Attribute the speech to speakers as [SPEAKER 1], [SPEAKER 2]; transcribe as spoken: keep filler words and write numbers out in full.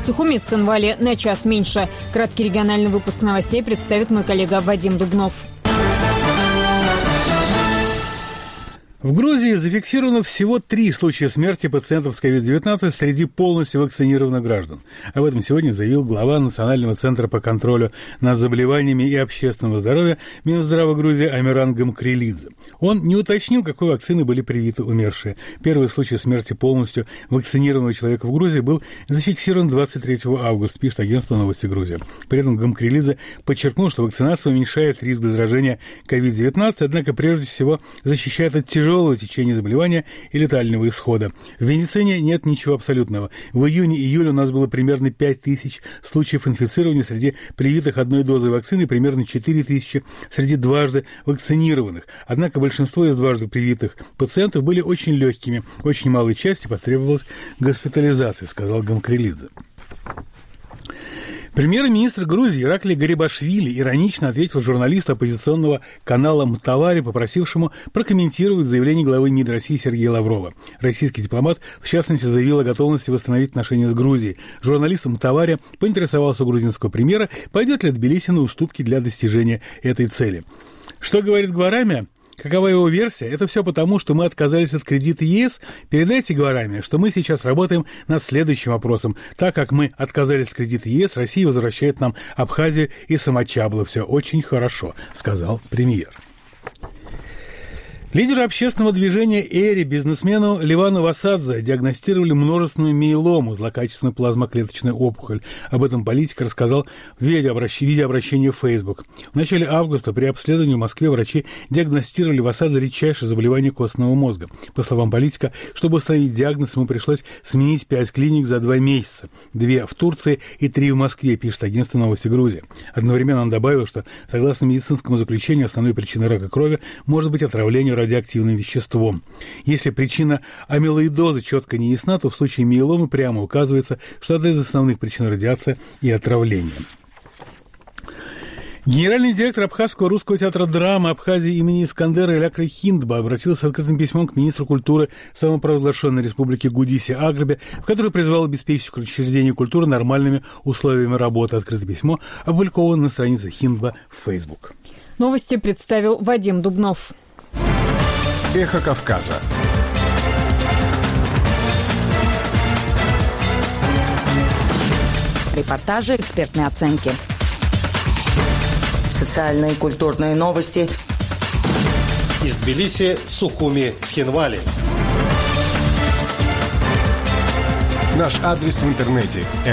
[SPEAKER 1] В Сухуми и Цхинвале на час меньше. Краткий региональный выпуск новостей представит мой коллега Вадим Дубнов.
[SPEAKER 2] В Грузии зафиксировано всего три случая смерти пациентов с ковид девятнадцать среди полностью вакцинированных граждан. Об этом сегодня заявил глава Национального центра по контролю над заболеваниями и общественного здоровья Минздрава Грузии Амиран Гамкрелидзе. Он не уточнил, какой вакцины были привиты умершие. Первый случай смерти полностью вакцинированного человека в Грузии был зафиксирован двадцать третьего августа, пишет агентство «Новости Грузии». При этом Гамкрелидзе подчеркнул, что вакцинация уменьшает риск заражения ковид девятнадцать, однако прежде всего защищает от тяжелого течения заболевания и летального исхода. В медицине нет ничего абсолютного. В июне-июле у нас было примерно пять тысяч случаев инфицирования среди привитых одной дозой вакцины, примерно четыре тысячи среди дважды вакцинированных. Однако большинство из дважды привитых пациентов были очень легкими. Очень малой части потребовалась госпитализация, сказал Гамкрелидзе. Премьер-министр Грузии Ираклий Гарибашвили иронично ответил журналисту оппозиционного канала «Мтавари», попросившему прокомментировать заявление главы МИД России Сергея Лаврова. Российский дипломат, в частности, заявил о готовности восстановить отношения с Грузией. Журналист «Мтавари» поинтересовался у грузинского премьера, пойдет ли Тбилиси на уступки для достижения этой цели. Что говорит Гварами? Какова его версия? Это все потому, что мы отказались от кредита ЕС. Передайте Гварами, что мы сейчас работаем над следующим вопросом. Так как мы отказались от кредита ЕС, Россия возвращает нам Абхазию и Самочабло. Все очень хорошо, сказал премьер. Лидеру общественного движения «Эри», бизнесмену Ливану Васадзе, диагностировали множественную миелому, злокачественную плазмоклеточную опухоль. Об этом политик рассказал в видеообращении в Facebook. В начале августа при обследовании в Москве врачи диагностировали Васадзе редчайшее заболевание костного мозга. По словам политика, чтобы установить диагноз, ему пришлось сменить пять клиник за два месяца. Две в Турции и три в Москве, пишет агентство «Новости Грузии». Одновременно он добавил, что, согласно медицинскому заключению, основной причиной рака крови может быть отравление радиоактивным веществом. Если причина амилоидоза четко не ясна, то в случае миеломы прямо указывается, что одна из основных причин радиация и отравление. Генеральный директор Абхазского русского театра драмы Абхазии имени Искандера Илякры Хиндба обратился с открытым письмом к министру культуры самопровозглашенной республики Гудиси Агрбе, в котором призвал обеспечить учреждения культуры нормальными условиями работы. Открытое письмо опубликовано на странице Хиндба в Facebook.
[SPEAKER 1] Новости представил Вадим Дубнов.
[SPEAKER 3] Эхо Кавказа.
[SPEAKER 4] Репортажи, экспертные оценки. Социальные и культурные новости.
[SPEAKER 5] Из Тбилиси, Сухуми, Цхинвали.
[SPEAKER 3] Наш адрес в интернете